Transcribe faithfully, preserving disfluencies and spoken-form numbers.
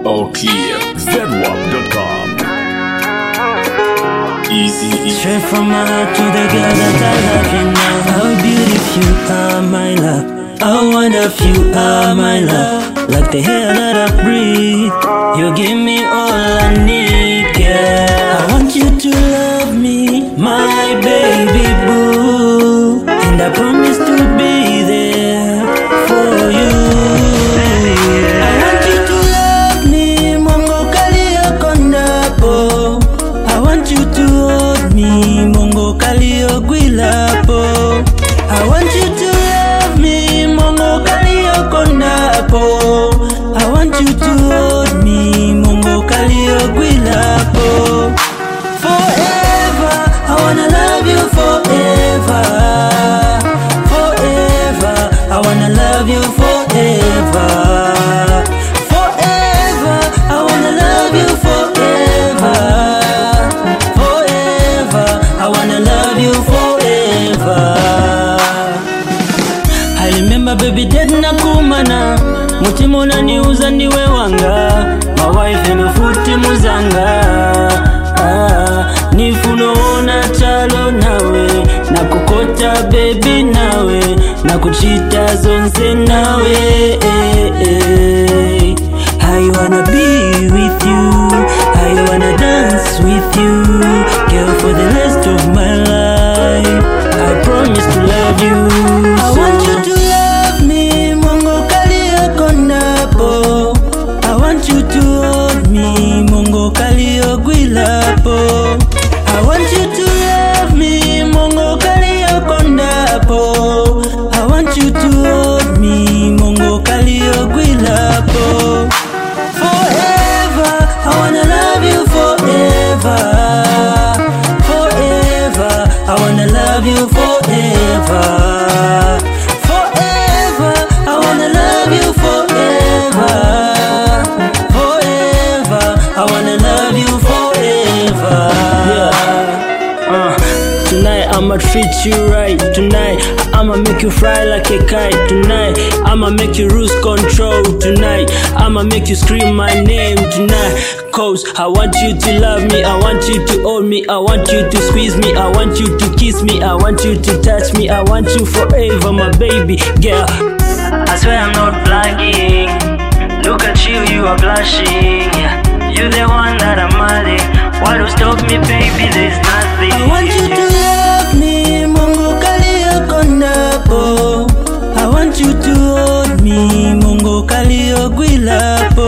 Okay, zedwap dot com. Easy, easy. Straight from my heart to the girl that I love you now. How beautiful you are, my love. How wonderful you are, my love. Like the air that I breathe, you give me all I need, girl. I want you to love me, my baby boo, and I promise to be there for you. I want you to love me, Mongo Kalio Kondapo. I want you to hold me, Mongo Kalio Guilapo. I want you to love me, Mongo Kalio Kondapo. I want you to hold me, Mongo Kalio Guilapo. Forever, I wanna love you forever. Forever, I wanna love you forever. Forever, I wanna love you forever. Forever, I wanna love you forever. I remember baby dead na kumana, mutima unaniuza niwe wanga, my wife imefuti muzanga. Ah, nifunoona chalo nawe, na kukota baby nawe, na kuchita zonse nawe. eh, eh. I wanna be with you, I wanna dance with you, girl, for the rest of my life. I promise to love you. I want you to love me, Mongo Kalio Kondapo. I want you to hold me, Mongo Kalio Guilapo. I want you to love me, Mongo Kalio Kondapo. I want you to hold me, Mongo Kalio Guilapo. Forever, I wanna love you forever. Forever, I wanna love you forever. Forever, I wanna love you forever. Forever, I wanna love you forever. Yeah. Uh, tonight I'ma treat you right. Tonight I'ma make you fly like a kite. Tonight I'ma make you lose control. Tonight I'ma make you scream my name. Tonight, cause I want you to love me, I want you to hold me, I want you to squeeze me, I want you to kiss me, I want you to touch me, I want you forever, my baby girl. I swear I'm not bragging. Look at you, you are blushing. You're the one that I'm adding. Why to stop me, baby? There's nothing. I want you to love me, Mongo Kalio Kondapo. I want you to hold me, Mongo Kalio Guilapo.